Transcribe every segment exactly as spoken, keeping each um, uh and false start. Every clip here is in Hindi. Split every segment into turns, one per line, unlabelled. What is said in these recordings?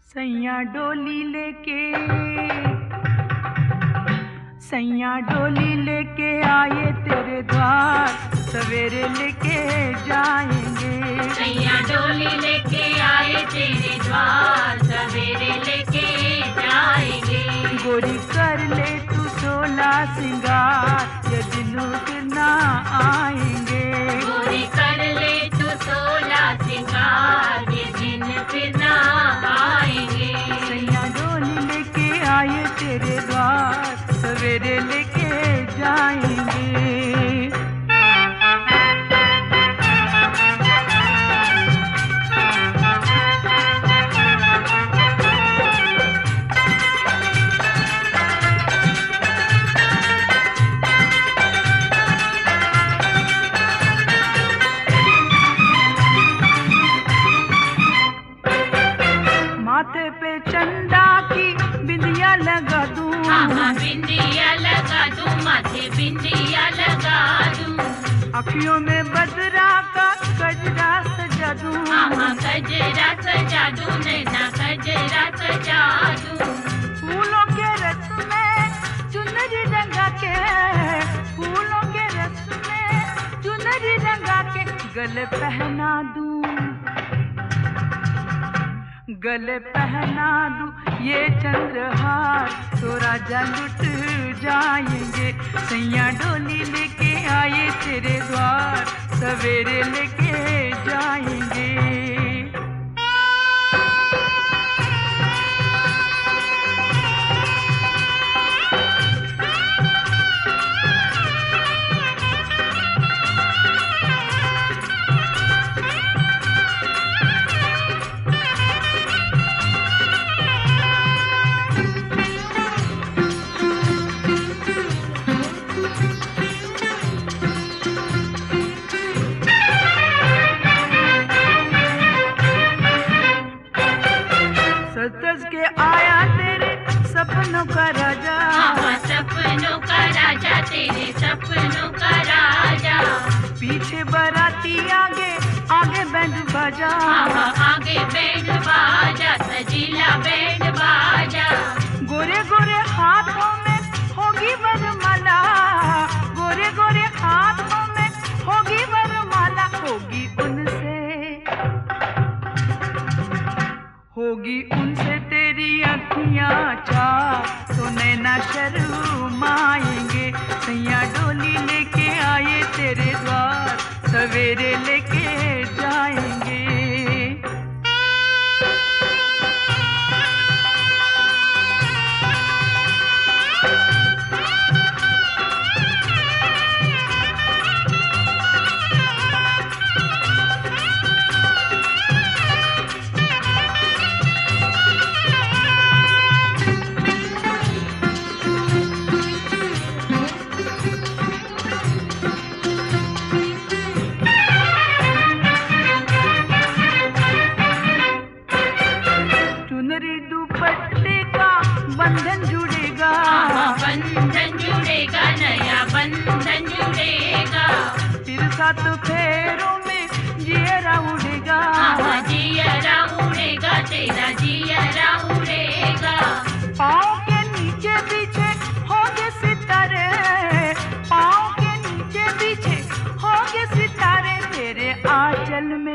सैया डोली लेके सैया डोली लेके आए तेरे द्वार, सवेरे लेके जाएंगे।
सैया डोली लेके आए तेरे द्वार, सवेरे लेके जाएंगे।
गोरी कर ले तू सोला सिंगार, ये दिनों फिर ना आएंगे।
गोरी कर ले तू सोला सिंगार, ये दिन फिर ना आएंगे।
सैया डोली लेके आए तेरे द्वार, सवेरे लेके जाएंगे। माथे पे चंदा की बिंदिया लगा दूं,
हाँ बिंदिया लगा दूं, माथे बिंदिया लगा दूं।
अखियों में बदरा का गजरा सजा दूं,
हाँ गजरा सजा दूं, नैना गजरा सजा दूं।
फूलों के रस में चुनरी रंगा के, फूलों के रस में चुनरी रंगा के गले पहना दूं, गले पहना दूं ये चंद्रहार, तो राजा लुट जाएंगे। सैया डोली लेके आए तेरे द्वार, सवेरे लेके जाएंगे। सज के आया तेरे सपनों का राजा,
हाँ सपनों का राजा, तेरे सपनों का राजा।
पीछे बाराती आगे आगे बैंड बाजा,
हाँ आगे बैंड बाजा, सजीला बैंड बाजा।
गोरे गोरे हाथों में होगी वरमाला, गोरे गोरे हाथों में होगी वरमाला। होगी उनसे होगी उनसे तेरी अखियाँ चार, तो नैना शर्माएंगे। सैया डोली लेके आए तेरे द्वार, सवेरे लेके जाएंगे। दुपट्टे का बंधन जुड़ेगा,
हाँ बंधन जुड़ेगा, नया बंधन जुड़ेगा।
फिर सात फेरों में जियरा उड़ेगा,
हाँ जियरा उड़ेगा, तेरा जियरा उड़ेगा।
पाँव के नीचे पीछे होंगे सितारे, पाँव के नीचे पीछे होंगे सितारे। तेरे आंचल में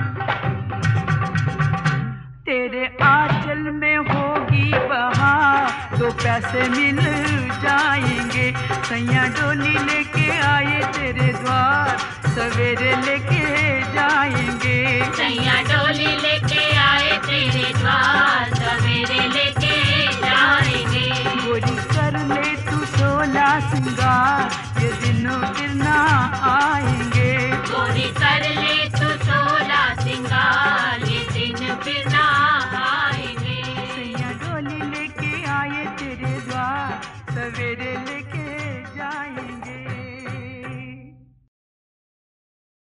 तेरे आंचल में होगी बहार, तो पैसे मिल जाएंगे। सैया डोली लेके आए तेरे द्वार, सवेरे लेके जाएंगे।
सैया डोली लेके आए तेरे द्वार, सवेरे लेके जाएंगे।
गोरी कर ले तू सोला सिंगार, ये दिनों फिर ना आएंगे।
गोरी कर